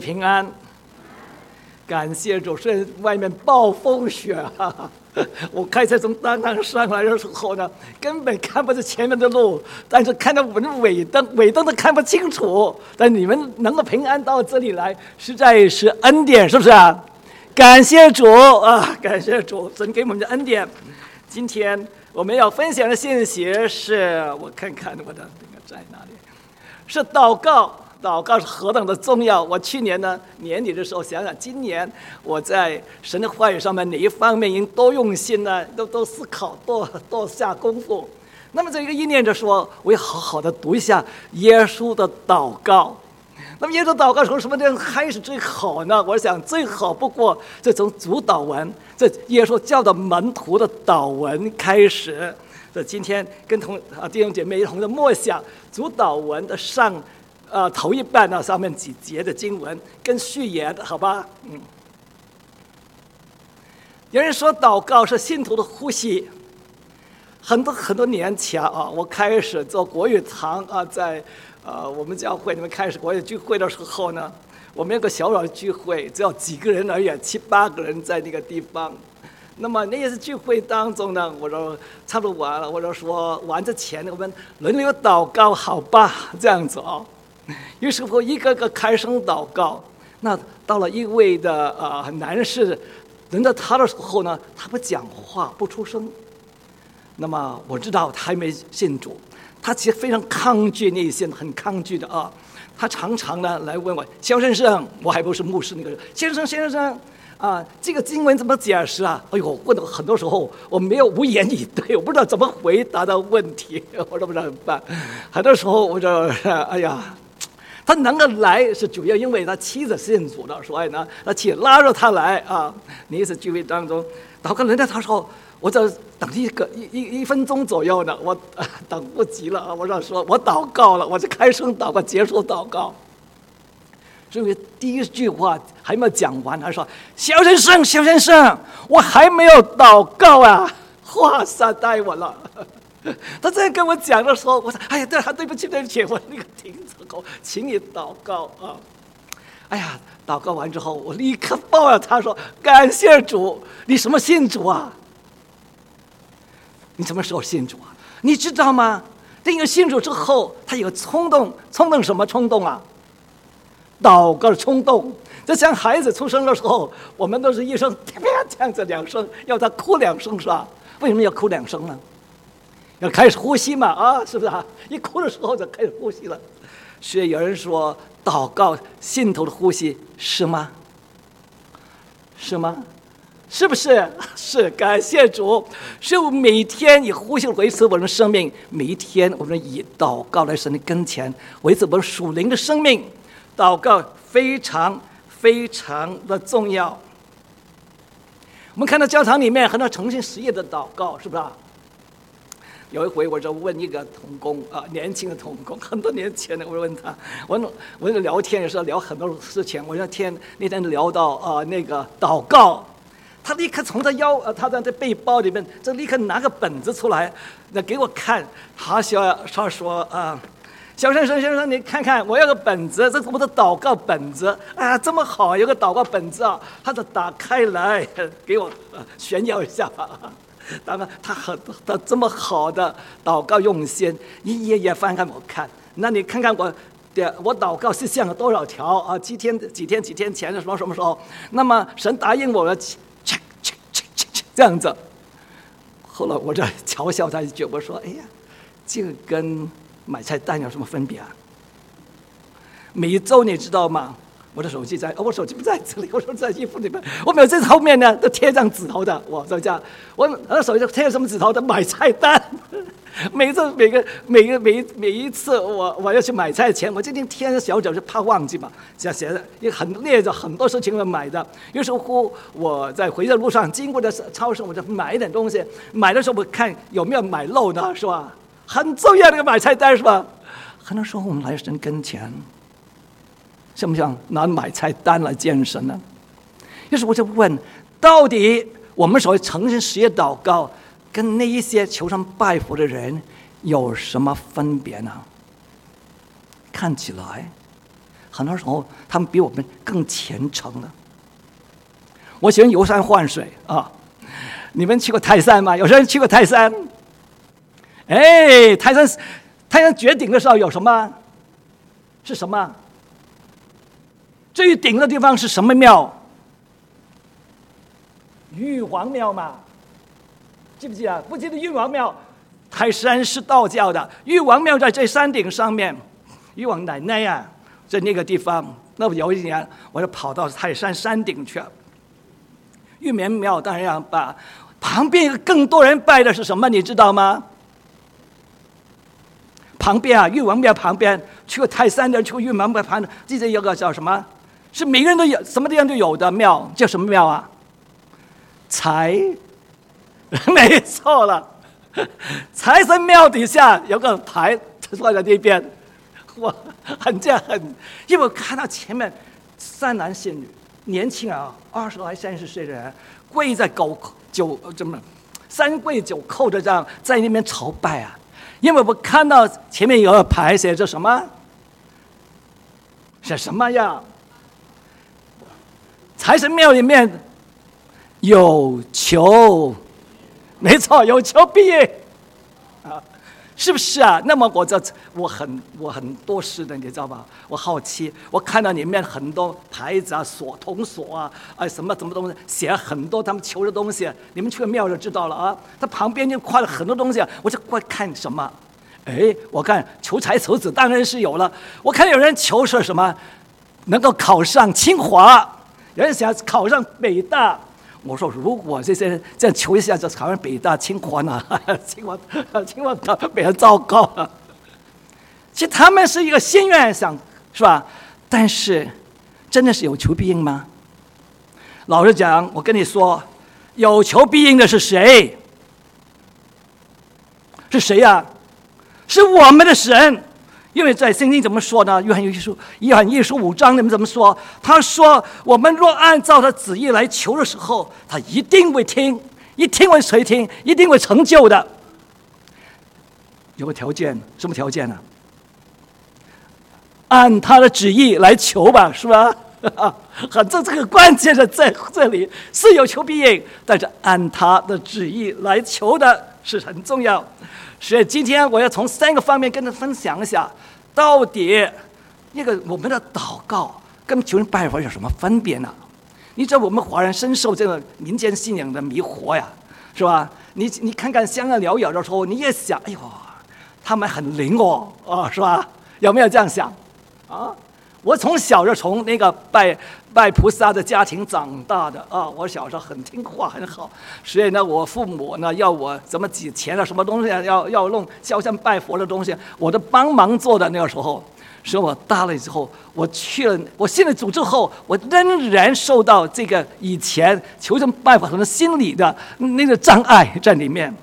平安，感谢主。虽然外面暴风雪我开车从单趟上来的时候呢，根本看不见前面的路，但是看到我们尾灯都看不清楚。但你们能够平安到这里来，实在是恩典，是不是啊？感谢主啊！感谢主，神给我们的恩典。今天我们要分享的信息是，我看看我的那个在哪里，是祷告。祷告是何等的重要！我去年呢年底的时候想想，今年我在神的话语上面哪一方面应多用心呢？都思考，多下功夫。那么这个意念就说，我要好好的读一下耶稣的祷告。那么耶稣祷告从什么地方开始最好呢？我想最好不过这从主祷文，这耶稣教导门徒的祷文开始。这今天跟弟兄姐妹一同的默想主祷文的头一半呢，上面几节的经文跟序言，好吧？有人说祷告是信徒的呼吸。很多年前啊，我开始做国语堂啊，在我们教会里面开始国语聚会的时候呢，我们有个小小的聚会，只有几个人而已，7、8个人在那个地方。那么那一次聚会当中呢，我就差不多完了，我就说完之前我们轮流祷告，好吧？这样子啊。于是乎，一个个开声祷告。那到了一位的男士，轮到他的时候呢，他不讲话，不出声。那么我知道他还没信主，他其实非常抗拒内心，很抗拒的啊。他常常呢来问我，肖先生，我还不是牧师那个人，先生啊，这个经文怎么解释啊？哎呦，问了很多时候，我没有无言以对，我不知道怎么回答的问题，我都不知道怎么办。很多时候我就哎呀。他能够来是主要因为他妻子信主的，所以呢，他妻子拉着他来啊。那一次聚会当中，祷告轮到他说，我就等一分钟左右呢，我等不及了啊！我说我祷告了，我就开声祷告，结束祷告。所以第一句话还没有讲完，他说：“肖先生，我还没有祷告啊！”哇塞，带我了。他这样跟我讲的时候，我说：“哎呀，对不起，我那个停止口，请你祷告啊！”哎呀，祷告完之后，我立刻抱了他说：“感谢主，你什么信主啊？你什么时候信主啊？你知道吗？这个信主之后，他有冲动什么冲动啊？祷告的冲动。就像孩子出生的时候，我们都是一声啪这样子2声，要他哭2声是吧？为什么要哭2声呢？要开始呼吸嘛，啊，是不是啊？一哭的时候就开始呼吸了。所以有人说，祷告信徒的呼吸是吗？是吗？是不是？是，感谢主。所以我每天以呼吸维持我们的生命，每一天我们以祷告来神的跟前维持我们属灵的生命。祷告非常非常的重要。我们看到教堂里面很多诚心实意的祷告，是不是啊？有一回我就问一个同工啊，年轻的同工，很多年前的，我问他，我聊天的时候聊很多事情，那天聊到那个祷告，他立刻从他在这背包里面，就立刻拿个本子出来，那给我看，他说肖先生，你看看，我有个本子，这是我的祷告本子啊，这么好，有个祷告本子啊，他就打开来给我炫耀一下吧。当然，他这么好的祷告用心，一页页翻开我看。那你看看我祷告是写了多少条啊？几天前的什么时候？那么神答应我了，这样子。后来我就嘲笑他一句，我说：“哎呀，这个跟买菜单有什么分别啊？每一周你知道吗？我的手机我手机不在这里，我手机在衣服里面。我每次后面呢都贴张纸头的，我这样，我手机贴什么纸头的？买菜单。每一次我要去买菜前，我今天贴着小纸就怕忘记嘛，写着列着很多事情要买的。于是乎，我在回的路上经过的超市，我就买一点东西。买的时候我看有没有买漏的，是吧？很重要的一个买菜单，是吧？很多时候我们来神跟前。像不像拿买菜单来见神呢？于是我就问，到底我们所谓诚心实意祷告，跟那一些求神拜佛的人有什么分别呢？看起来很多时候他们比我们更虔诚的。我喜欢游山玩水啊，你们去过泰山吗？有些人去过泰山。哎，泰山绝顶的时候有什么？是什么？最顶的地方是什么庙？玉皇庙嘛，记不记得？不记得玉皇庙？泰山是道教的，玉皇庙在这山顶上面。玉皇奶奶呀，在那个地方。那么有一年，我就跑到泰山山顶去了。玉皇庙当然要把旁边一个更多人拜的是什么？你知道吗？旁边啊，玉皇庙旁边，去过泰山的，去过玉皇庙旁边，记得有个叫什么？是每个人都有，什么地方都有的庙，叫什么庙啊？没错了，财神庙底下有个牌放在那边，哇，因为我看到前面3男4女，年轻啊，20来30岁的人，跪在三跪九叩的这样在那边朝拜啊。因为我看到前面有个牌写着什么？是什么呀？财神庙里面有求，没错，有求必应啊，是不是啊？那么我很多事的，你知道吧？我好奇，我看到里面很多牌子啊，铜锁啊，什么东西，写了很多他们求的东西。你们去个庙就知道了啊。它旁边就挂了很多东西，我就过来看什么？哎，我看求财求子当然是有了。我看有人求是什么，能够考上清华。有人想考上北大，我说如果这些人这样求一下就考上北大清华呢？清华考比较糟糕啊。其实他们是一个心愿想，是吧？但是真的是有求必应吗？老实讲，我跟你说，有求必应的是谁？是谁呀？是我们的神。因为在圣经怎么说呢？约翰一书5章里面怎么说？他说我们若按照他旨意来求的时候，他一定会听，一定会垂听，一定会成就的。有个条件，什么条件呢？按他的旨意来求吧，是吧？这个关键的在这里，是有求必应，但是按他的旨意来求的是很重要。所以今天我要从3个方面跟他分享一下，到底我们的祷告跟求神拜佛有什么分别呢？你知道我们华人深受这个民间信仰的迷惑呀，是吧？你看看香港疗养的时候，你也想，哎呦，他们很灵哦，是吧？有没有这样想啊？我从小就从那个拜菩萨的家庭长大的啊，我小时候很听话很好，所以呢，我父母呢要我怎么几钱啊，什么东西啊，要弄烧香拜佛的东西，我都帮忙做的。那个时候，所以我大了之后，我信了主之后，我仍然受到这个以前求神拜佛很多心理的那个障碍在里面。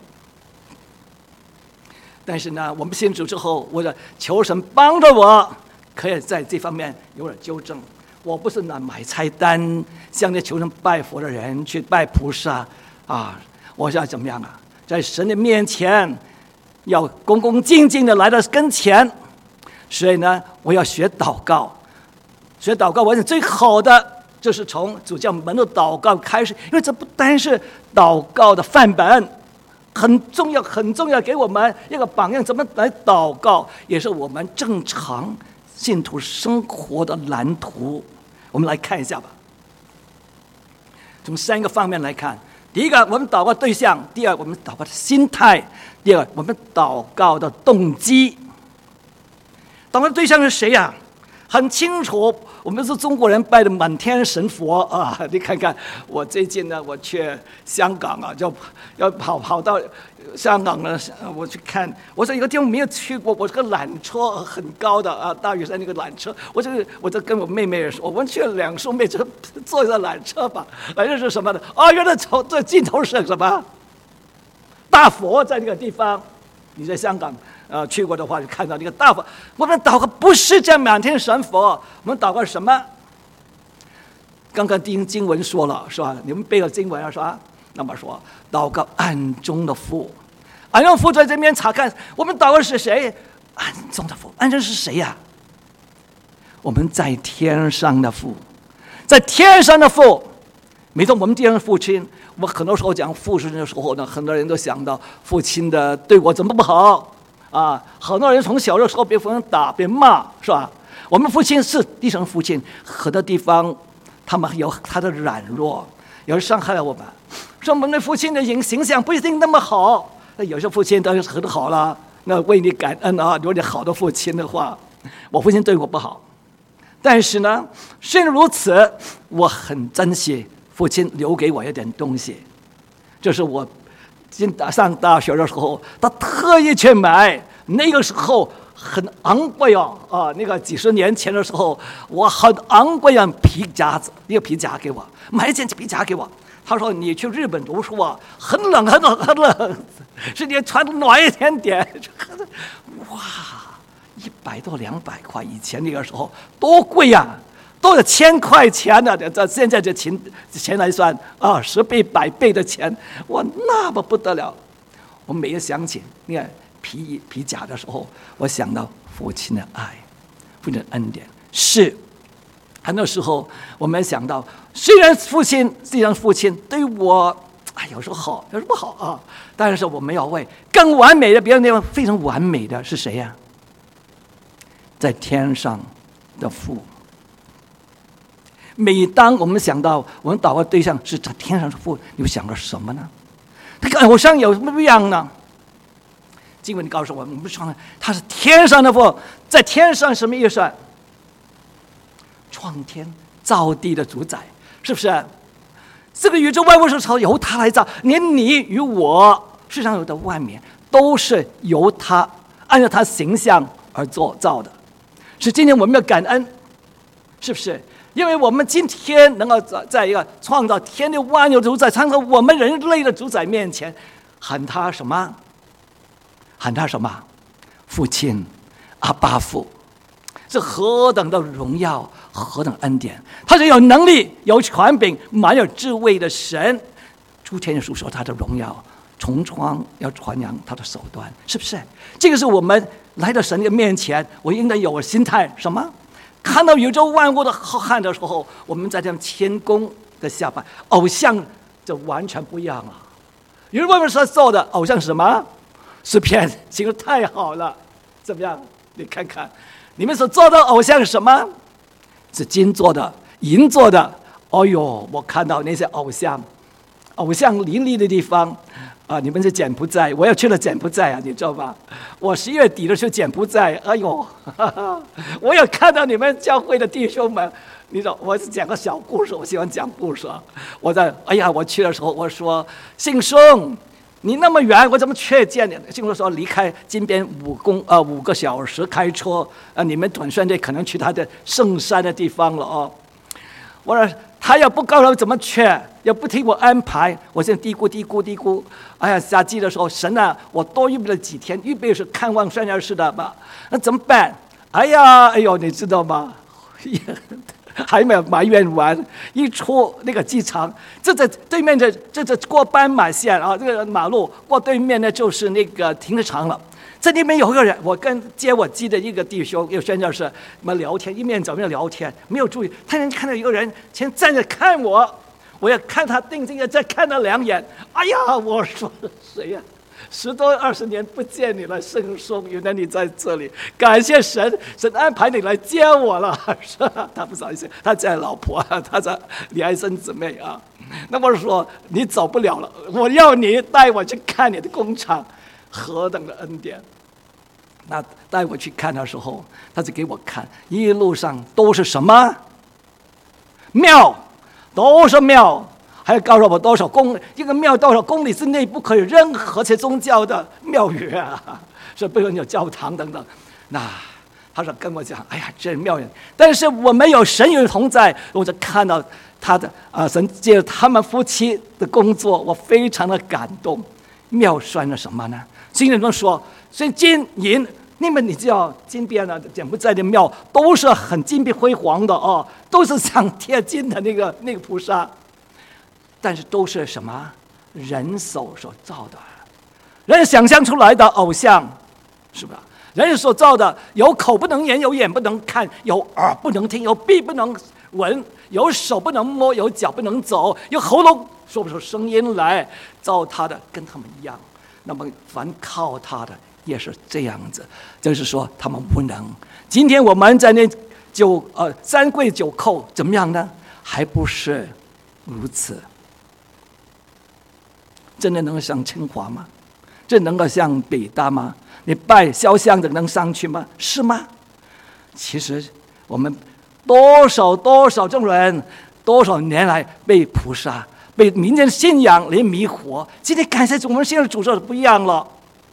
但是呢，我们信主之后，我的求神帮着我。可以在这方面有点纠正，我不是拿买菜单向那求神拜佛的人去拜菩萨啊！我想怎么样啊？在神的面前要恭恭敬敬的来到跟前，所以呢，我要学祷告。学祷告，我想最好的就是从主教门的祷告开始，因为这不单是祷告的范本，很重要，很重要，给我们一个榜样，怎么来祷告，也是我们正常信徒生活的蓝图。我们来看一下吧，从3个方面来看。第一个，我们祷告对象；第二，我们祷告的心态；第二，我们祷告的动机。祷告的对象是谁呀？很清楚，我们是中国人拜的满天神佛啊！你看看，我最近呢，我去香港啊，就要跑到香港呢，我去看。我说有个地方没有去过，我这个缆车很高的啊，大屿山那个缆车，我就跟我妹妹说，我们去2兄妹就坐一个缆车吧。缆车是什么的？原来这尽头是什么？大佛在那个地方。你在香港去过的话，就看到那个大佛。我们祷告不是叫满天神佛，我们祷告什么？刚刚听经文说了，是吧？你们背了经文了，是吧？那么说，祷告暗中的父，暗中的父在这边查看，我们祷告是谁？暗中的父，暗中是谁呀？ 我们在天上的父，在天上的父。没错，我们天上的父亲，我们很多时候讲父亲的时候呢，很多人都想到父亲的对我怎么不好啊？很多人从小的时候被父亲打、被骂，是吧？我们父亲是地上的父亲，很多地方他们有他的软弱，有人伤害了我们，说我们的父亲的形象不一定那么好。那有些父亲当然是很好了，那为你感恩啊！有点好的父亲的话，我父亲对我不好，但是呢，虽然如此，我很珍惜父亲留给我一点东西，这是我上大学的时候，他特意去买。那个时候很昂贵啊！那个几十年前的时候，我很昂贵的皮夹子，一个皮夹给我，买一件皮夹给我。他说：“你去日本读书啊，很冷很冷很冷，是你穿暖一点点。”哇，100多200块，以前那个时候多贵呀！都有1000块钱呢，这现在这钱来算啊，10倍100倍的钱，哇，那么不得了！我每一想起你看皮夹的时候，我想到父亲的爱，父亲的恩典。是很多时候我们想到，虽然父亲对我有时候好，有时候不好啊，但是我们要为更完美的，别人那种非常完美的是谁呀？在天上的父。每当我们想到我们祷告对象是在天上的父，你会想到什么呢？他跟偶像有什么不一样呢？经文告诉我们说呢，他是天上的父，在天上什么意思？创天造地的主宰，是不是？这个宇宙万物是由他来造，连你与我世上有的万民都是由他按照他形象而造的。是今天我们要感恩，是不是？因为我们今天能够在一个创造天地万有的主宰，创造我们人类的主宰面前，喊他什么？喊他什么？父亲，阿爸父，是何等的荣耀，何等恩典！他是有能力、有权柄、满有智慧的神。诸天述说他的荣耀，重创要传扬他的手段，是不是？这个是我们来到神的面前，我应该有个心态，什么？看到宇宙万物的浩瀚的时候，我们在这样谦恭的下拜，偶像就完全不一样了。有人问我说做的偶像是什么？诗篇形容太好了，怎么样？你看看，你们所做的偶像是什么？是金做的、银做的。哦呦，我看到那些偶像林立的地方。你们是柬埔寨，我也去了柬埔寨啊，你知道吧？我11月底的时候柬埔寨，哎呦，我也看到你们教会的弟兄们。你知道，我讲个小故事，我喜欢讲故事啊。我去的时候，我说信松，你那么远，我怎么去见你？信松说离开金边5个小时开车你们短宣队可能去他的圣山的地方了哦。我说他也不告诉我怎么去，也不替我安排，我现在嘀咕。哎呀，夏季的时候，神啊，我多预备了几天，预备是看望宣教士的吧？那怎么办？哎呦，你知道吗？还没有埋怨完，一出那个机场，这在对面这过斑马线啊，这个马路过对面呢就是那个停车场了。在那边有一个人，我跟接我机的一个弟兄，一个宣教士，我们聊天，一面走一面聊天，没有注意，突然看到一个人前站着看我，我也看他定睛的再看了2眼。哎呀，我说谁呀？10多20年不见你了，圣松，原来你在这里，感谢神，神安排你来接我了。是吧？他不好意思，他在老婆，他在李爱生姊妹啊。那我说你走不了了，我要你带我去看你的工厂。何等的恩典！那带我去看的时候，他就给我看，一路上都是什么庙，都是庙，还有告诉我多少一个庙多少公里之内不可以任何些宗教的庙宇啊，是不能有教堂等等。那他说跟我讲，哎呀，这庙宇，但是我没有神与同在，我就看到他的神借着他们夫妻的工作，我非常的感动。庙算了什么呢？经人中说，所以金银，你知道金边呢，柬埔寨的庙都是很金碧辉煌的哦，都是像贴金的那个菩萨，但是都是什么人手所造的，人想象出来的偶像，是吧？ 人所造的，有口不能言，有眼不能看，有耳不能听，有鼻不能闻，有手不能摸，有脚不能走，有喉咙说不出声音来。造他的跟他们一样，那么凡靠他的也是这样子，就是说他们无能。今天我们在那三跪九叩怎么样呢？还不是如此。真的能够上清华吗？这能够像北大吗？你拜肖像的能上去吗？是吗？其实我们多少这种人，多少年来被菩萨、被民间信仰来迷惑。今天感谢主，我们现在主说的不一样了，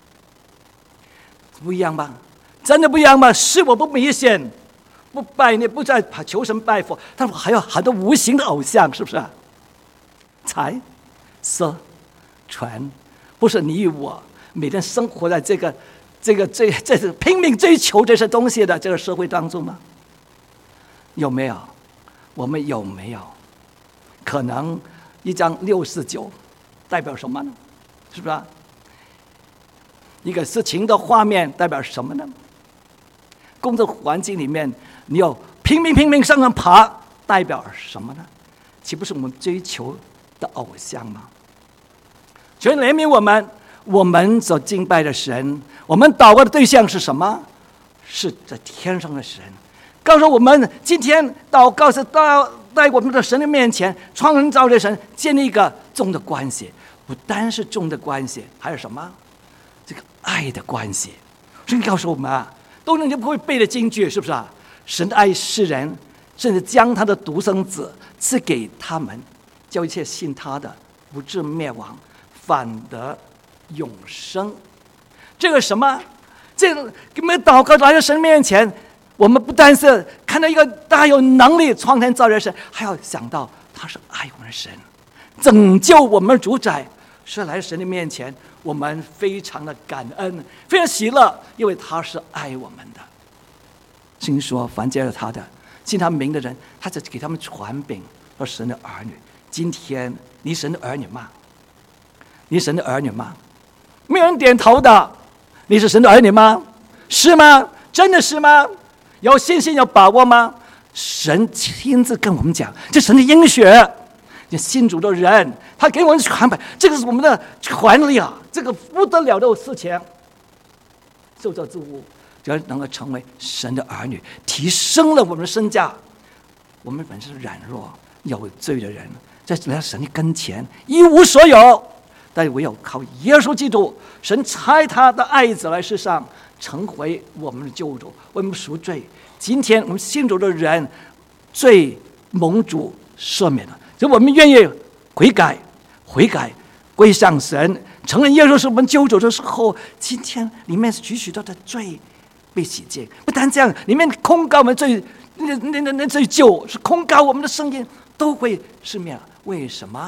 不一样吗？真的不一样吗？是我不迷信，不拜你，不再求神拜佛，但还有很多无形的偶像，是不是？财、色、权，不是你与我每天生活在这是拼命追求这些东西的这个社会当中吗？有没有？我们有没有？可能一张649代表什么呢？是不是？一个事情的画面代表什么呢？工作环境里面，你有拼命上上爬，代表什么呢？岂不是我们追求的偶像吗？求怜悯我们，我们所敬拜的神，我们祷告的对象是什么？是在天上的神。告诉我们，今天祷告是在我们的神的面前，创人造的神建立一个重的关系，不单是重的关系，还有什么？这个爱的关系。所以告诉我们啊，都能就不会背的金句，是不是啊？神爱世人，甚至将他的独生子赐给他们，叫一切信他的不至灭亡，反得永生。这个什么？这个我们祷告来到神面前，我们不单是看到一个大有能力创天造人的神，还要想到他是爱我们的神，拯救我们的主宰。是来到神的面前，我们非常的感恩，非常喜乐，因为他是爱我们的。经说凡接了他的信他名的人，他就给他们传饼，说神的儿女。今天你神的儿女吗？你神的儿女吗？没有人点头的。你是神的儿女吗？是吗？真的是吗？有信心有把握吗？神亲自跟我们讲，这神的应许，这信主的人，他给我们传百，这个是我们的权利啊，这个不得了的事情。受造之物只要能够成为神的儿女，提升了我们的身价。我们本身是软弱有罪的人，在来到神的跟前一无所有，但唯有靠耶稣基督，神差他的爱子来世上，成为我们的救主，为我们赎罪。今天我们信主的人，罪蒙主赦免了，所以我们愿意悔改，归向神，承认耶稣是我们救主的时候，今天里面许许多的罪被洗净。不单这样，里面控告我们罪，那罪疚是控告我们的声音都会熄灭了。为什么？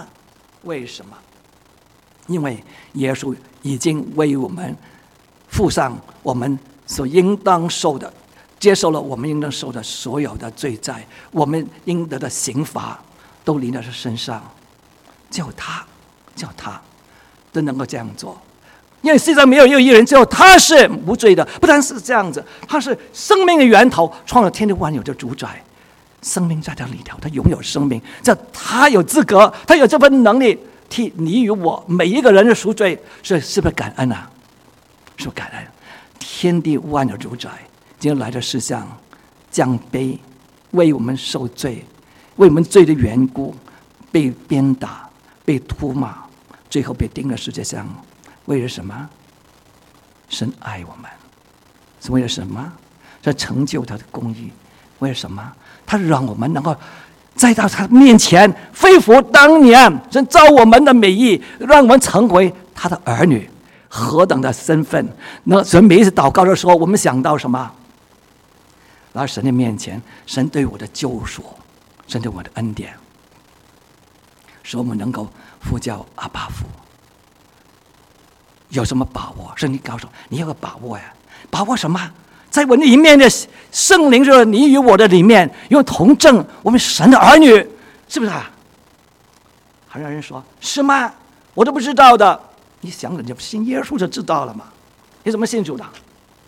因为耶稣已经为我们付上我们所应当受的，接受了我们应当受的所有的罪债，我们应得的刑罚都临到他身上。叫他都能够这样做，因为世上没有一人，只有他是无罪的。不单是这样子，他是生命的源头，创了天地万有的主宰，生命在他里头，他拥有生命，这他有资格，他有这份能力替你与我每一个人的赎罪，是不是感恩啊？是不是感恩？天地万有主宰今天来到世上降卑，为我们受罪，为我们罪的缘故被鞭打，被吐骂，最后被钉在世界上。为了什么？神爱我们，是为了什么？是成就他的公义。为了什么？他让我们能够再到他面前恢复当年神造我们的美意，让我们成为他的儿女。何等的身份！那所以每一次祷告的时候，我们想到什么？来到神的面前，神对我的救赎，神对我的恩典，使我们能够呼叫阿爸父。有什么把握？圣经告诉你有个把握呀，把握什么？在我里面的圣灵，就是你与我的里面，因为同证我们神的儿女，是不是啊？还有人说是吗？我都不知道的。你想着你信耶稣就知道了嘛？你怎么信主的？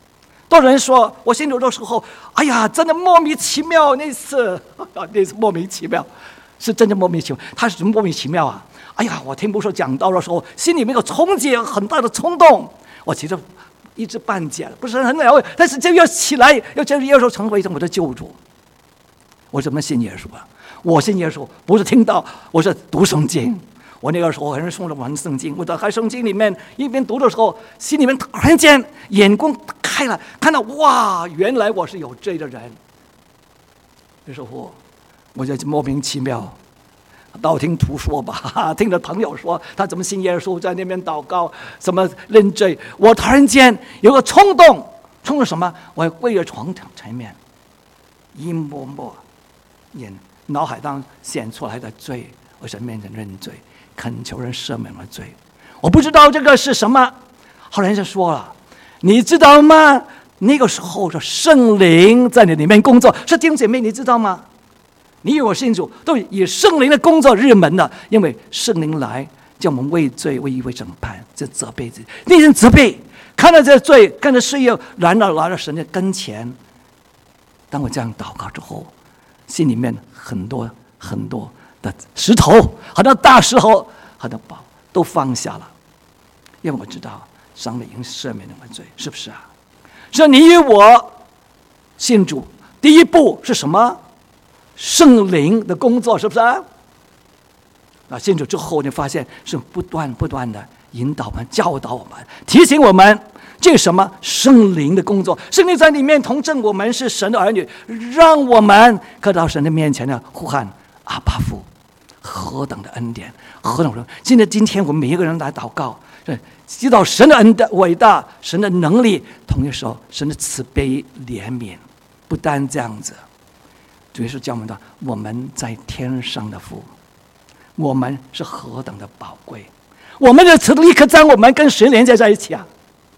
多人说我信主的时候，哎呀，真的莫名其妙，那次莫名其妙，是真的莫名其妙。他是什么莫名其妙啊？哎呀，我听牧师讲道的时候，心里面有冲击，很大的冲动。我其实一知半解，不是很了解，但是就要起来，要接受耶稣成为我的救主。我怎么信耶稣啊？我信耶稣不是听到，我是读圣经。我那个时候还是送着玩圣经，我打开圣经里面一边读的时候，心里面突然间眼光开了，看到哇，原来我是有罪的人。那时候我就莫名其妙，道听途说吧，听着朋友说他怎么信耶稣，在那边祷告，怎么认罪。我突然间有个冲动，冲动什么？我跪在床前面，一默默眼脑海当显出来的罪，我在面前认罪，恳求人赦免了罪。我不知道这个是什么，后来人家说了，你知道吗？那个时候是圣灵在你里面工作。是弟兄姐妹，你知道吗？你与我信主都以圣灵的工作入门的，因为圣灵来叫我们为罪为义为审判，这责备自己，那人责备，看到这罪，看到事业，来到神的跟前。当我这样祷告之后，心里面很多很多的石头，很多大石头，很多宝都放下了，因为我知道上帝已经赦免了我的罪，是不是啊？所以你与我信主，第一步是什么？圣灵的工作，是不是啊？信主之后，你发现是不断的引导我们、教导我们、提醒我们，这是什么？圣灵的工作。圣灵在里面同证我们是神的儿女，让我们可到神的面前的呼喊阿爸父，何等的恩典，何等的！今天我们每一个人来祷告，知道神的恩的伟大，神的能力，同一时候神的慈悲怜悯。不单这样子，主耶稣教我们的，我们在天上的父，我们是何等的宝贵，我们的慈立刻将我们跟神连接在一起啊，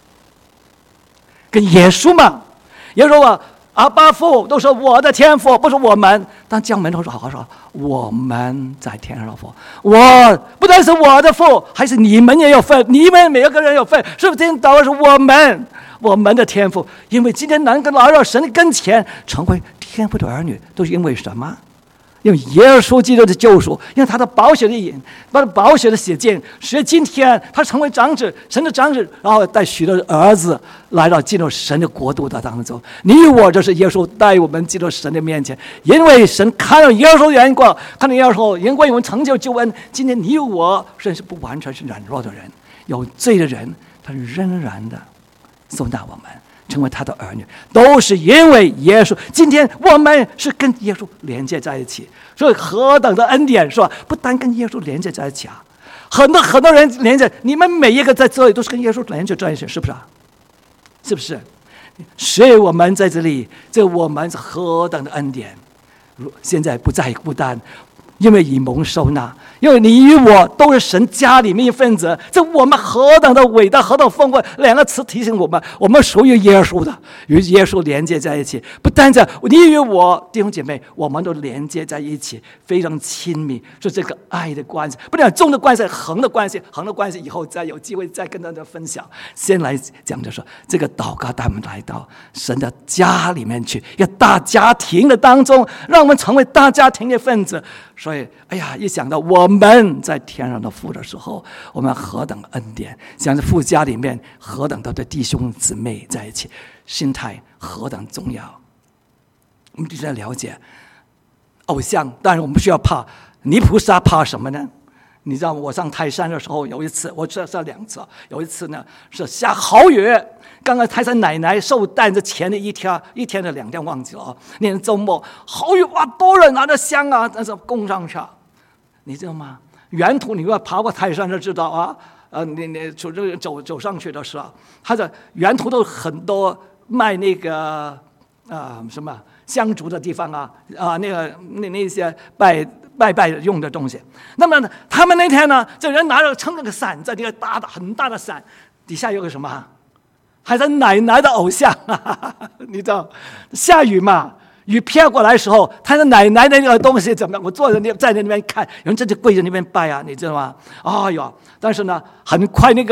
跟耶稣嘛。耶稣啊，阿爸父都说我的天父，不是我们。当将门都说好好说，我们在天上的父，我不但是我的父，还是你们也有份，你们每一个人有份，是不是？听祷告是我们的天父，因为今天能够来到神跟前，成为天父的儿女，都是因为什么？因为耶稣基督的救赎，因为他的宝血的引，他的宝血的血溅，所以今天他成为长子，神的长子，然后带许多儿子来到进入神的国度的当中。你与我就是耶稣带我们进入神的面前，因为神看到耶稣的眼光，看到耶稣因为我们成就救恩。今天你与我甚至不完全是软弱的人，有罪的人，他仍然的收纳我们，成为他的儿女，都是因为耶稣。今天我们是跟耶稣连接在一起，所以何等的恩典，是吧？不单跟耶稣连接在一起啊，很多人连接，你们每一个在这里都是跟耶稣连接在一起，是不是啊？是不是？所以我们在这里，这我们是何等的恩典！现在不再孤单，因为以蒙受纳，因为你与我都是神家里面一份子，这我们何等的伟大，何等丰富！两个词提醒我们，我们属于耶稣的，与耶稣连接在一起。不单这，你与我弟兄姐妹，我们都连接在一起，非常亲密，是这个爱的关系，不但纵的关系，横的关系，横的关系以后再有机会再跟大家分享。先来讲就是说，这个祷告带我们来到神的家里面去，一个大家庭的当中，让我们成为大家庭的分子。所以，哎呀，一想到我们在天上的父的时候，我们何等恩典！想着父家里面何等的弟兄姊妹在一起，心态何等重要。我们必须要了解偶像，当然我们不需要怕。泥菩萨怕什么呢？你知道我上泰山的时候，有一次，我这2次，有一次呢是下好雨。刚刚泰山奶奶受诞之前的一天的2天忘记了啊。那天周末好雨，哇，多人拿着香啊，但是供上去，你知道吗？沿途你要爬过泰山就知道啊。你走上去的时候，它的沿途都很多卖那个什么香烛的地方啊，那些拜用的东西。那么他们那天呢，这人拿着撑着个伞，在那个很大的伞底下有个什么？还是奶奶的偶像，你知道，下雨嘛，雨飘过来的时候，他的奶奶的那个东西怎么样？我坐在那边看，有人真的跪在那边拜啊，你知道吗？哎呦！但是呢，很快那个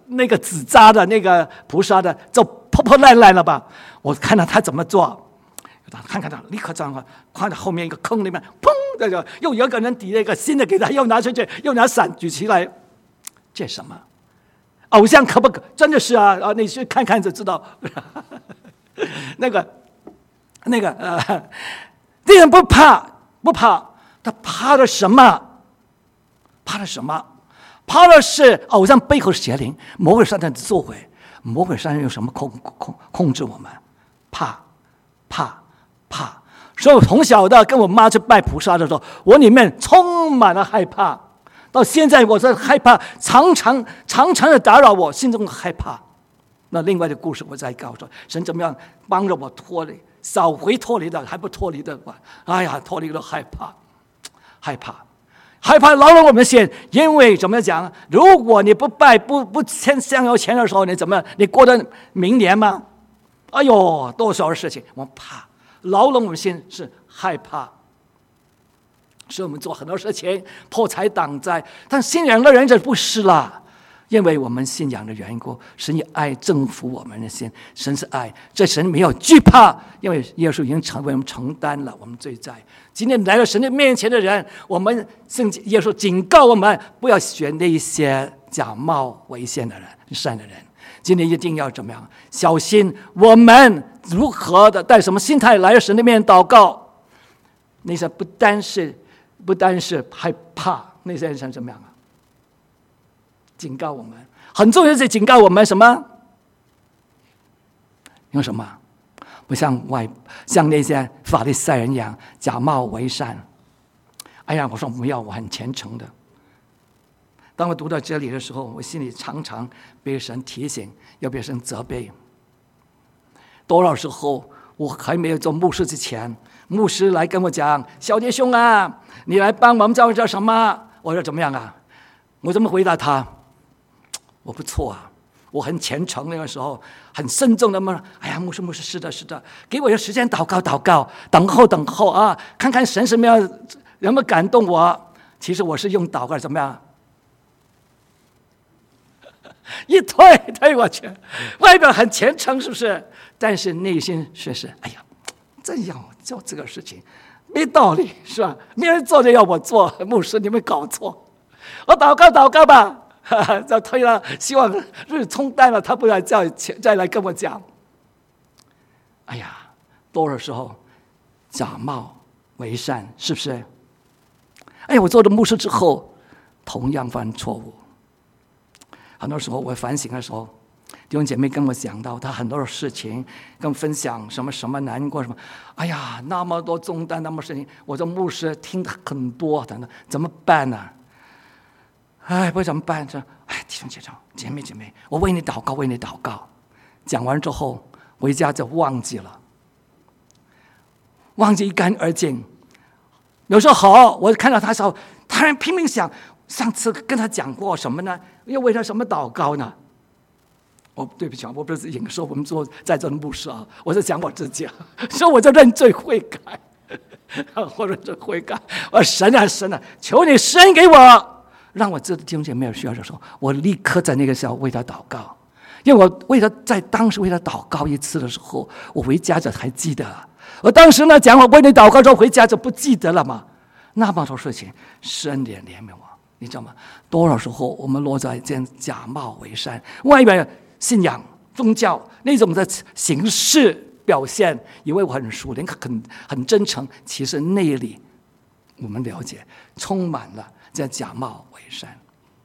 那个纸扎的那个菩萨的就破破烂烂了吧？我看到他怎么做，看他立刻这样，看到后面一个坑里面，砰的就又有个人抵了一个新的给他，又拿出去，又拿伞举起来，这什么？偶像可不可？真的是啊！你去看看就知道。那个，这人不怕，他怕的什么？怕的什么？怕的是偶像背后邪灵，魔鬼撒旦的作为。魔鬼撒旦用什么控制我们？怕。所以我从小的跟我妈去拜菩萨的时候，我里面充满了害怕。到现在我在害怕，常常的打扰我，心中害怕。那另外的故事我再告诉神怎么样帮着我脱离，少回脱离的，还不脱离的话，哎呀，脱离了害怕劳了我们心。因为怎么讲，如果你不拜不向有钱的时候，你怎么你过得明年吗？哎呦，多少的事情，我们怕劳了我们心，是害怕。所以我们做很多事情破财挡灾，但信仰的人就不是了，因为我们信仰的缘故，神以爱征服我们的心，神是爱，这神没有惧怕，因为耶稣已经为我们承担了我们罪债。今天来到神的面前的人，我们圣经耶稣警告我们，不要选那些假冒为善的人，善的人。今天一定要怎么样？小心我们如何的带什么心态来到神的面祷告？那些不单是害怕，那些人想怎么样啊？警告我们，很重要是警告我们什么？用什么？不像那些法利赛人一样假冒为善。哎呀，我说不要，我很虔诚的。当我读到这里的时候，我心里常常被神提醒，要被神责备。多少时候我还没有做牧师之前，牧师来跟我讲：“小弟兄啊，你来帮我们教什么？”我说怎么样啊？我怎么回答他？我不错啊，我很虔诚，那个时候很慎重的嘛。哎呀，牧师，是的，给我一个时间祷告，等候啊，看看神什么样，有没有感动我。其实我是用祷告怎么样？一推我去，外表很虔诚，是不是？但是内心却是哎呀，真要做这个事情没道理，是吧？没人做就要我做，牧师你们搞错，我祷告吧，就推了，希望日冲淡了，他不要再来跟我讲。哎呀，多的时候假冒为善，是不是？哎呀，我做了牧师之后，同样犯错误。很多时候我反省的时候，弟兄姐妹跟我讲到他很多的事情，跟我分享什么难过什么，哎呀，那么多重担，那么事情，我做牧师听得很多，等等，怎么办呢？哎，不怎么办？说，哎，弟兄姐妹，我为你祷告。讲完之后回家就忘记了，忘记一干二净。有时候好，我看到他的时候，他拼命想。上次跟他讲过什么呢？要为他什么祷告呢？对不起，我不是影射我们做在座的牧师啊，我是讲我自己啊，所以我就认罪悔改，我认罪悔改。我说神啊，求你施恩给我，让我知道弟兄姐妹有需要的时候，我立刻在那个时候为他祷告。因为我在当时为他祷告一次的时候，我回家就还记得。我当时呢讲我为你祷告之后回家就不记得了嘛。那么多事情，施恩怜悯我。你知道吗？多少时候我们落在这样假冒为善，外面信仰宗教那种的形式表现，以为我很属灵、很真诚，其实内里我们了解充满了这样假冒为善。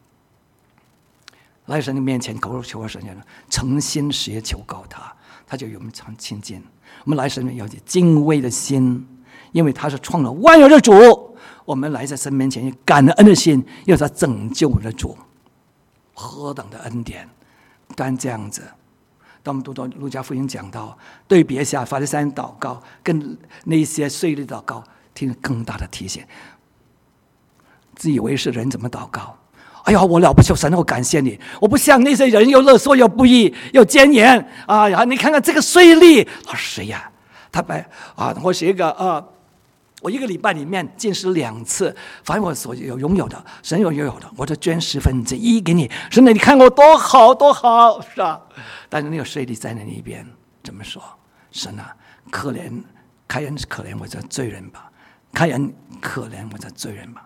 来神的面前求神，诚心实意求告他，他就与我们常亲近。我们来神要敬畏的心，因为他是创了万有的主。我们来在神面前，感恩的心，要他拯救我们的主，何等的恩典！但这样子，当我们读到路加福音讲到，对别下法利赛人祷告，跟那些税吏祷告，听更大的提醒。自以为是的人怎么祷告？哎呀，我了不起，神，我感谢你！我不像那些人又勒索又不义又奸言啊！你看看这个税吏，他是谁呀？他我是一个我一个礼拜里面禁食2次，凡我所拥有的，神有拥有的，我就捐1/10给你。神啊，你看我多好多好，是吧？但是那个税吏在那一边怎么说？神啊，可怜开恩可怜我这罪人吧，开恩可怜我这罪人吧。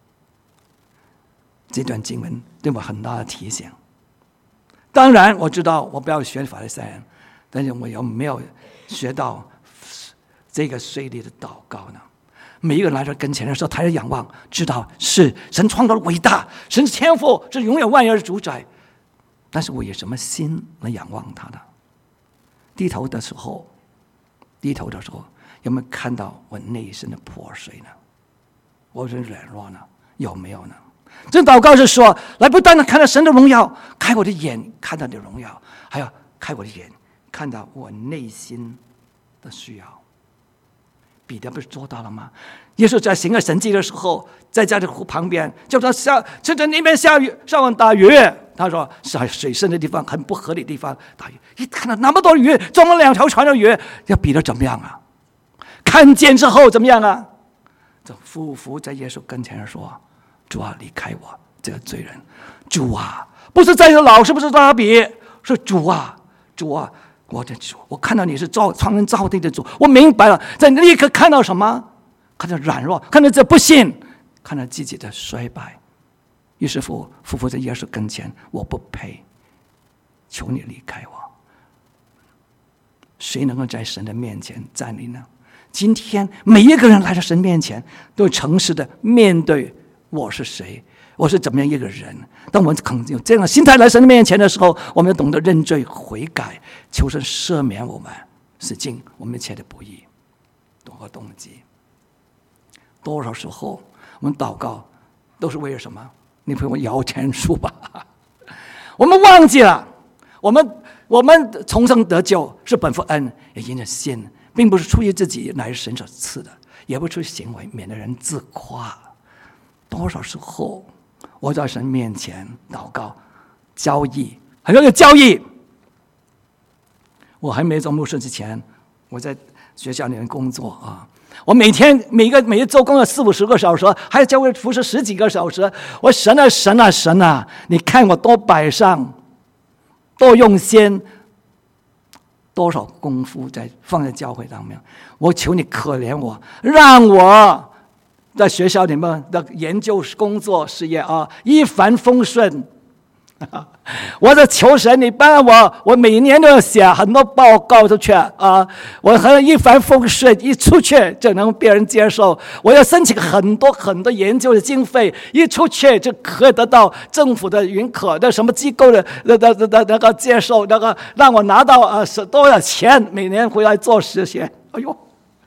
这段经文对我很大的提醒。当然我知道我不要学法利赛人，但是我有没有学到这个税吏的祷告呢？每一个人来到跟前的时候，抬着仰望，知道是神创造的伟大，神是天父，是拥有万有的主宰。但是我以什么心来仰望他呢？低头的时候，有没有看到我内心的破碎呢？我是软弱呢？有没有呢？这祷告是说，来不断的看到神的荣耀，开我的眼看到你的荣耀，还要开我的眼看到我内心的需要。彼得不是做到了吗？耶稣在行个神迹的时候，在这湖旁边，就说就在那边下雨，上网打鱼。他说是水深的地方，很不合理的地方打鱼。一看到那么多鱼，装了2条船的鱼，要彼得怎么样啊？看见之后怎么样啊？就俯伏在耶稣跟前说：“主啊，离开我这个罪人！主啊，不是在这老师，不是拉比，是主啊，主啊！”我的主，我看到你是创人造地的主，我明白了。在立刻看到什么？看到软弱，看到这不信，看到自己的衰败。于是俯伏在耶稣跟前，我不配，求你离开我。谁能够在神的面前站立呢？今天每一个人来到神面前，都诚实的面对我是谁，我是怎么样一个人。当我们肯有这样的心态来神的面前的时候，我们要懂得认罪悔改，求神赦免我们，使尽我们一切的不义。多个动机，多少时候我们祷告都是为了什么？你陪我摇钱树吧。我们忘记了，我们重生得救是本乎恩，也因着信，并不是出于自己，乃是神所赐的，也不出于行为，免得人自夸。多少时候我在神面前祷告交易，很多有交易。我还没做牧师之前，我在学校里面工作啊，我每一周工作40-50个小时，还要教会服侍10几个小时。我神啊神啊神啊，你看我多摆上，多用心，多少功夫放在教会上面。我求你可怜我，让我在学校里面的研究工作事业啊一帆风顺。我在求神你帮我每年都要写很多报告出去啊，我很一帆风顺，一出去就能被人接受。我要申请很多研究的经费，一出去就可以得到政府的允可，的什么机构的那个接受，那个让我拿到多少钱，每年回来做实习。哎呦，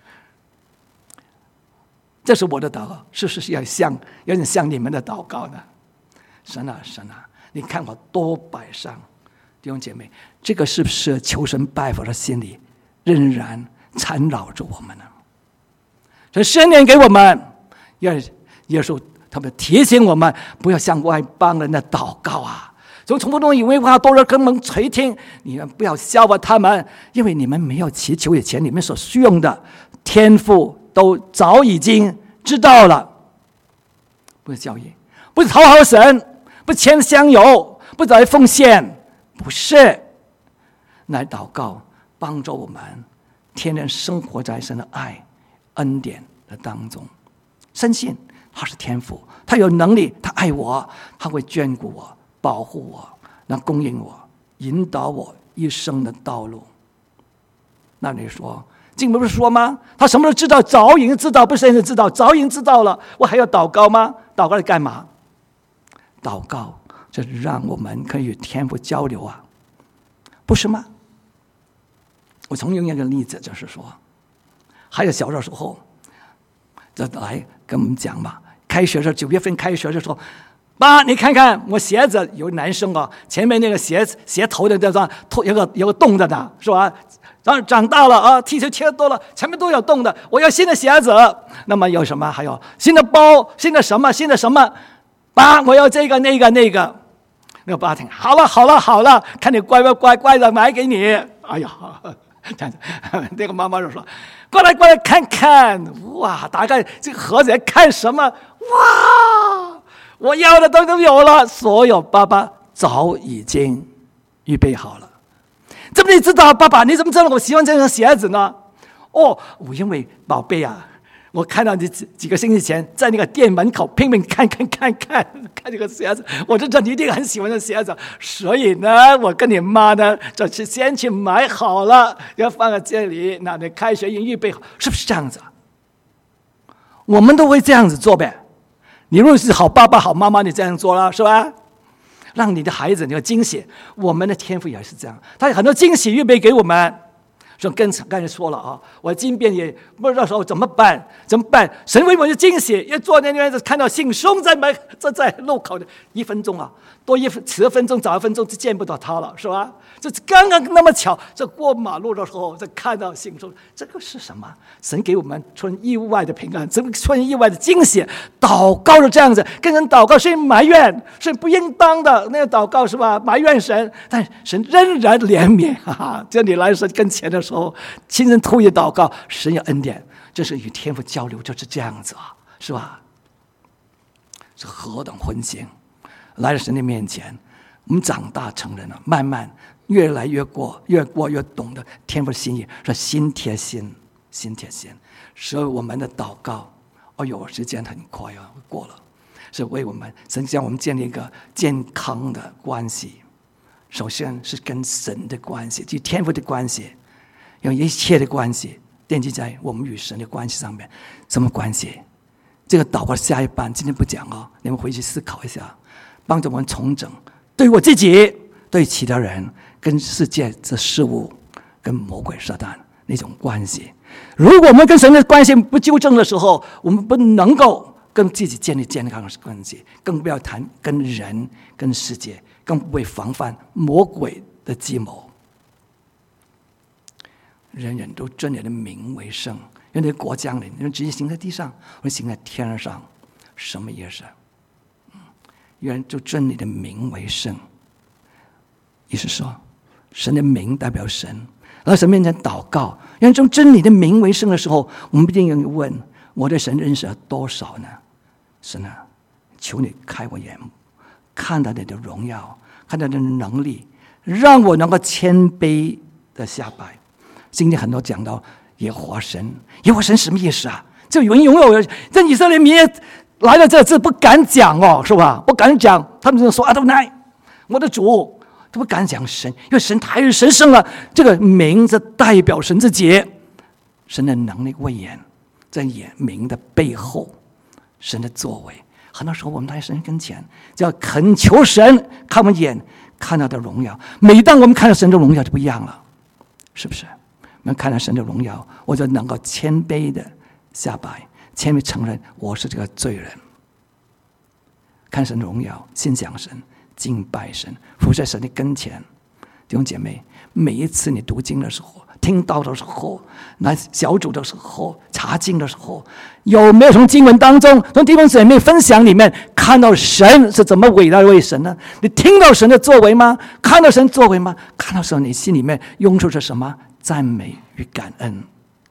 这是我的祷告，是不是有点像你们的祷告呢？神啊神啊，你看我多摆上。弟兄姐妹，这个是不是求神拜佛的心里仍然缠绕着我们呢？这圣灵给我们，耶稣特别提醒我们，不要向外邦人的祷告啊，从不中以为话多人根本垂听，你们不要笑话他们，因为你们没有祈求以前，你们所需用的天父都早已经知道了。不是教义，不是讨好神，不签香油，不来奉献，不是，来祷告，帮助我们天天生活在神的爱恩典的当中，深信他是天父，他有能力，他爱我，他会眷顾我，保护我，能供应我，引导我一生的道路。那你说经文不是说吗？他什么都知道，早已经知道，不是现在知道，早已经知道了，我还要祷告吗？祷告来干嘛？祷告就是让我们可以与天父交流啊，不是吗？我曾用一个例子，就是说，还有小的时候，就来跟我们讲嘛。开学的时候，9月份开学的时候，爸，你看看我鞋子，有男生啊，前面那个鞋头的这有个洞的呢，是吧？长大了啊，踢球踢得多了，前面都有洞的，我要新的鞋子。那么有什么？还有新的包，新的什么？爸，我要这个那个。那个爸听，好了，看你乖的买给你。哎呀， 这样子，那个妈妈就说：“过来看看，哇！打开这个盒子看什么？哇！我要的都有了，所有爸爸早已经预备好了。怎么你知道，爸爸？你怎么知道我喜欢这双鞋子呢？哦，因为宝贝啊，我看到你几个星期前在那个店门口拼命看这个鞋子，我就知道你一定很喜欢这鞋子，所以呢，我跟你妈呢，就是先去买好了，要放在这里，那你开学营预备好，是不是这样子？我们都会这样子做呗。你如果是好爸爸、好妈妈，你这样做了，是吧？让你的孩子有惊喜。我们的天父也是这样，他有很多惊喜预备给我们。说刚才说了啊，我今天也不知道说怎么办？神为我的惊喜，要坐在那边看到信松在路口的1分钟啊，多10分钟、早1分钟就见不到他了，是吧？这刚刚那么巧，这过马路的时候就看到信松，这个是什么？神给我们出意外的平安，出意外的惊喜。祷告是这样子，跟人祷告是埋怨，是不应当的那个祷告，是吧？埋怨神，但神仍然怜悯，哈哈！叫你来神跟前的时候，亲人吐意祷告，神有恩典，这是与天父交流，就是这样子啊，是吧？是何等温馨！来到神的面前，我们长大成人了，慢慢越来越越懂得天父的心意，说心贴心，所以我们的祷告，时间很快啊，过了，是为我们神将我们建立一个健康的关系。首先是跟神的关系，即天父的关系，用一切的关系奠基在我们与神的关系上面。什么关系？这个祷告下一半今天不讲啊，你们回去思考一下，帮助我们重整对我自己、对其他人、跟世界这事物、跟魔鬼撒旦那种关系。如果我们跟神的关系不纠正的时候，我们不能够跟自己建立健康的关系，更不要谈跟人、跟世界，更不会防范魔鬼的计谋。人人都尊你的名为圣，因为国降临，因为直接行在地上，或者行在天上，什么意思？愿就尊你的名为圣，意思说，神的名代表神，来神面前祷告，愿就尊你的名为圣的时候，我们一定要问：我对神认识了多少呢？神啊，求你开我眼目，看到你的荣耀，看到你的能力，让我能够谦卑的下拜。今天很多讲到耶和华神什么意思啊？这有人拥有，这以色列民来了这次不敢讲哦，是吧？不敢讲，他们就说阿多乃，我的主，都不敢讲神，因为神太神圣了。这个名字代表神自己，神的能力威严，在名的背后，神的作为。很多时候我们在神跟前，就要恳求神看我们眼看到的荣耀。每当我们看到神的荣耀就不一样了，是不是？我们看到神的荣耀，我就能够谦卑的下拜，谦卑承认我是这个罪人。看神的荣耀，心想神，敬拜神，伏在神的跟前。弟兄姐妹，每一次你读经的时候，听到的时候，来小组的时候，查经的时候，有没有从经文当中，从弟兄姐妹分享里面看到神是怎么伟大的为神呢？你听到神的作为吗？看到神作为吗？看到时候你心里面涌出着什么？赞美与感恩，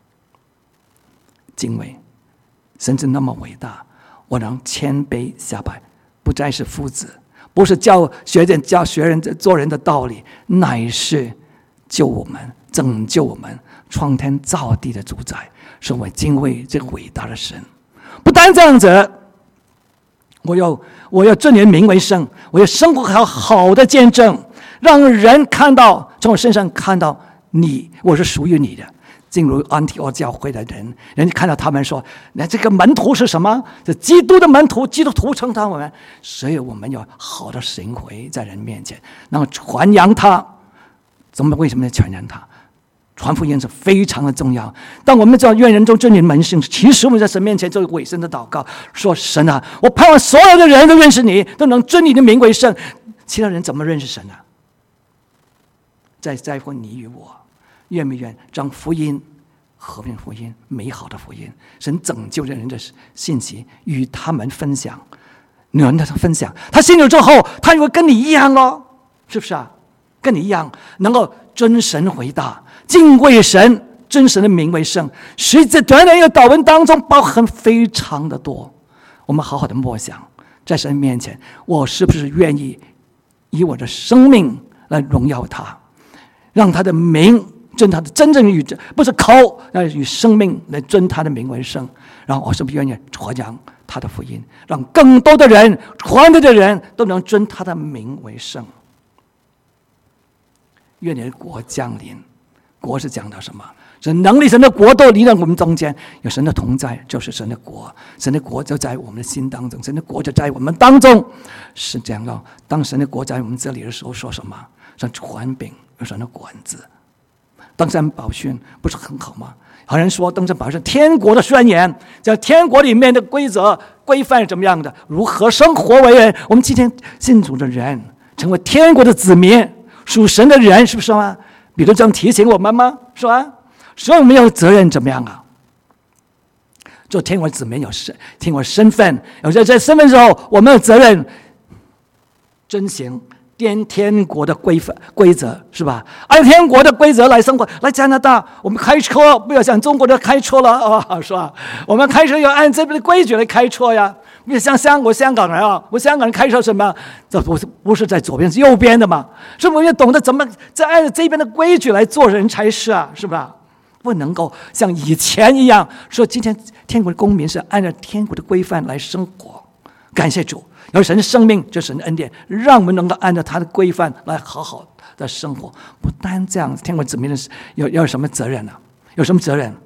敬畏，神是那么伟大，我能谦卑下拜，不再是夫子，不是教学人做人的道理，乃是救我们、拯救我们、创天造地的主宰，是我敬畏这个伟大的神。不单这样子，我要尊你的名为圣，我要生活好的见证，让人看到，从我身上看到你，我是属于你的。正如安提阿教会的人看到他们说，那这个门徒是什么？是基督的门徒，基督徒称他们，所以我们有好的行为在人面前，然后传扬他。为什么要传扬他？传福音是非常的重要。当我们知道愿人中尊你门圣，其实我们在神面前做委身的祷告，说神啊，我盼望所有的人都认识你，都能尊你的名为圣。其他人怎么认识神啊？在乎你与我，愿不愿将福音、和平福音、美好的福音、神拯救人的信息与他们分享，人的分享，他信了之后，他会跟你一样哦，是不是啊？跟你一样，能够尊神为大， 敬畏神，真神的名为圣。实际在短短一个祷文当中包含非常的多。我们好好的默想，在神面前，我是不是愿意以我的生命来荣耀他，让他的名尊他的真正与不是口，而是与生命来尊他的名为圣。然后我是不是愿意传扬他的福音，让更多的人传的人都能尊他的名为圣。愿你的国降临。国是讲到什么？神能力，神的国度临到我们中间，有神的同在，就是神的国。神的国就在我们的心当中，神的国就在我们当中。是讲到当神的国在我们这里的时候，说什么？像权柄有神的管子。登山宝训不是很好吗？好人说登山宝训天国的宣言，在天国里面的规则规范是怎么样的？如何生活为人？我们今天信主的人成为天国的子民，属神的人，是不是吗？彼得这样提醒我们吗？是吧？所以我们有责任怎么样啊？做天国子民有天国身份，有在身份之后，我们有责任遵行天国的规则，是吧？按天国的规则来生活。来加拿大，我们开车不要像中国的开车了是吧？我们开车要按这边的规矩来开车呀。不像香港人啊，我香港人开车什么？这不是在左边，是右边的嘛？是不是要懂得怎么再按照这边的规矩来做人才是啊？是吧？不能够像以前一样说，今天天国的公民是按照天国的规范来生活。感谢主，有神的生命，就神的恩典，让我们能够按照他的规范来好好的生活。不单这样，天国子民的有什么责任呢？有什么责任？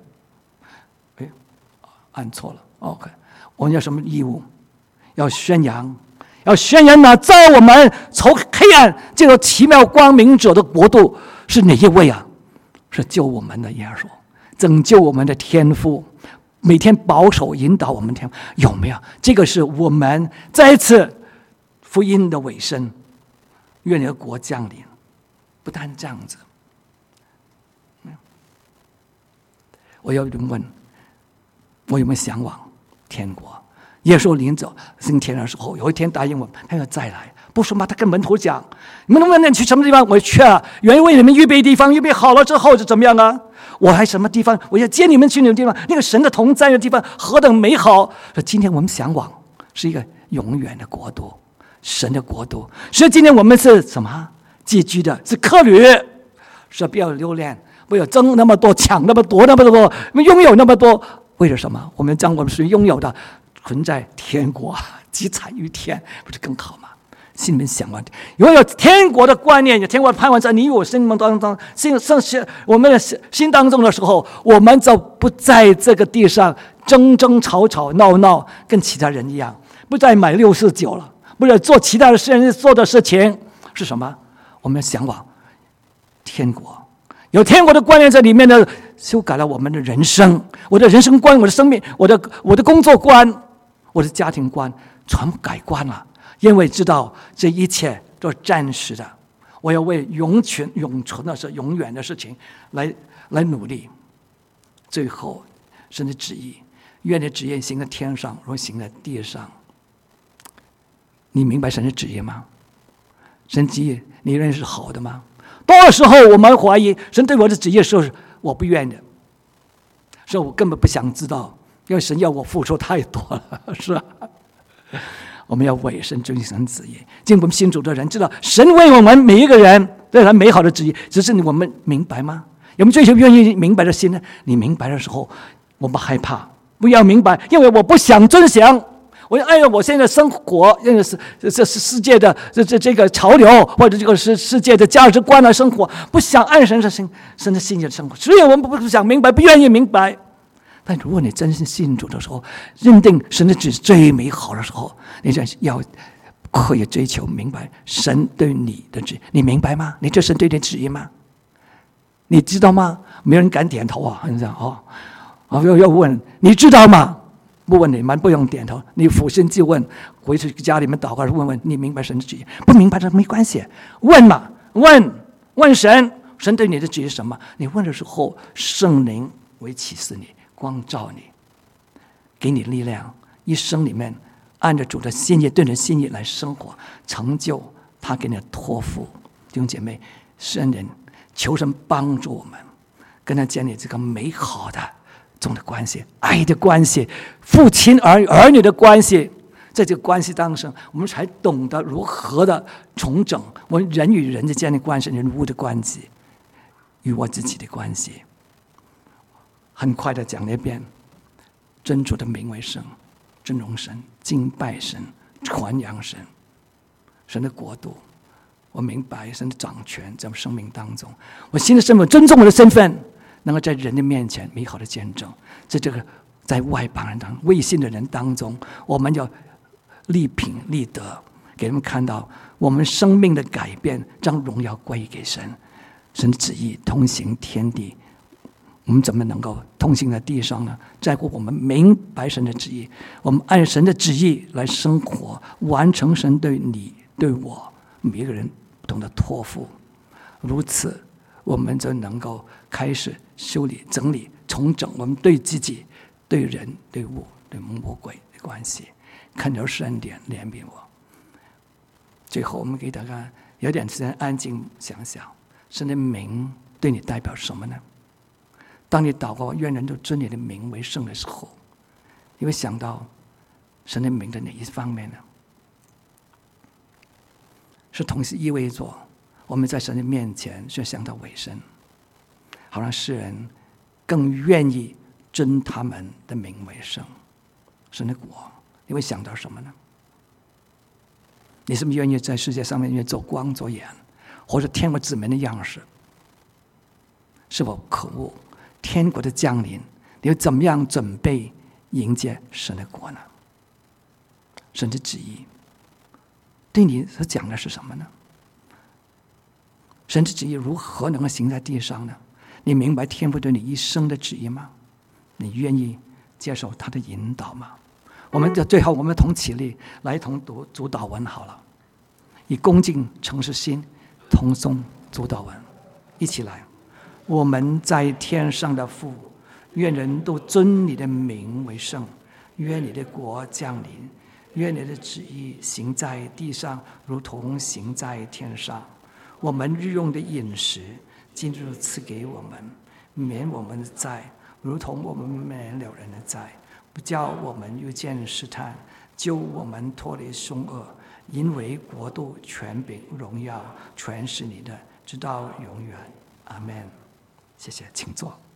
按错了 ，OK。我们有什么义务？要宣扬哪在我们从黑暗进入奇妙光明者的国度是哪一位啊？是救我们的耶稣，拯救我们的天父，每天保守引导我们天父，有没有？这个是我们再一次福音的尾声。愿你的国降临，不但这样子。我要问，我有没有向往天国？耶稣临走升天的时候，有一天答应我们，他要再来。不说嘛，他跟门徒讲：“你们能不能去什么地方？我去啊，愿意为你们预备地方，预备好了之后是怎么样啊？我还什么地方？我要接你们去那个地方，那个神的同在的地方何等美好！”说今天我们向往是一个永远的国度，神的国度。所以今天我们是什么？寄居的，是客旅，是不要留恋，不要争那么多，抢那么多，拥有那么多。为了什么？我们将我们所拥有的存在天国，积产于天，不是更好吗？心里面想完，拥有天国的观念，有天国的盼望在你我心目当中，我们的心当中的时候，我们就不在这个地上争吵闹，跟其他人一样，不再买649了，不是做其他的人做的事情，是什么？我们向往天国，有天国的观念在里面的，修改了我们的人生，我的人生观，我的生命，我的工作观，我的家庭观，全部改观了。因为知道这一切都是暂时的，我要为永存的是永远的事情来努力。最后，神的旨意，愿你的旨意行在天上，如行在地上。你明白神的旨意吗？神旨意你认为是好的吗？多少时候我们怀疑神对我的旨意是我不愿的，所以我根本不想知道，因为神要我付出太多了，是吧？我们要委身遵行神旨意。今天我们信主的人知道，神为我们每一个人都有他美好的旨意，只是我们明白吗？有没有追求愿意明白的心呢？你明白的时候，我们害怕，不要明白，因为我不想遵行，我要按照我现在生活，认识这世界的这个潮流，或者这个世界的价值观来生活，不想按神的心意的生活，所以我们不想明白，不愿意明白。但如果你真心信主的时候，认定神的旨意最美好的时候，你就要可以追求明白神对你的旨意。你明白吗？你这神对你的旨意吗？你知道吗？没有人敢点头啊！你讲要问你知道吗？不问你们不用点头，你俯身就问，回去家里面祷告问你明白神的旨意？不明白的没关系，问嘛，问神对你的旨意是什么？你问的时候，圣灵为启示你，光照你，给你力量，一生里面按照主的心意，对你的心意来生活，成就他给你的托付。弟兄姐妹，圣人求神帮助我们， 跟他建立这个美好的这种的关系，爱的关系，父亲儿女的关系。在这个关系当中，我们才懂得如何的重整我们人与人之间的关系，人物的关系，与我自己的关系。很快的讲了一遍，真主的名为圣，尊荣神，敬拜神，传扬神，神的国度。我明白神的掌权在我生命当中，我新的身份，尊重我的身份，能够在人的面前美好的见证。在这个在外邦人当中、未信的人当中，我们要立品立德，给他们看到我们生命的改变，将荣耀归给神。神的旨意通行天地，我们怎么能够通行在地上呢？在乎我们明白神的旨意，我们按神的旨意来生活，完成神对你对我每一个人不同的托付。如此，我们就能够开始修理、整理、重整我们对自己、对人、对物、对魔鬼的关系。恳求神恩典怜悯我。最后，我们给大家有点时间安静想想，神的名对你代表什么呢？当你祷告愿人都尊你的名为圣的时候，你会想到神的名的哪一方面呢？是同时意味着我们在神的面前是想到委身，好让世人更愿意尊他们的名为圣。神的国，你会想到什么呢？你是不是愿意在世界上面愿意做光做盐，或者天国子民的样式？是否渴慕天国的降临？你会怎么样准备迎接神的国呢？神的旨意对你所讲的是什么呢？神的旨意如何能够行在地上呢？你明白天父对你一生的旨意吗？你愿意接受他的引导吗？我们最后我们同起立来同读主祷文好了，以恭敬诚实心同诵主祷文，一起来。我们在天上的父，愿人都尊你的名为圣，愿你的国降临，愿你的旨意行在地上如同行在天上。我们日用的饮食今日赐给我们，免我们的债如同我们免了人的债，不叫我们遇见试探，救我们脱离凶恶。因为国度、权柄、荣耀全是你的，直到永远。阿们。谢谢，请坐。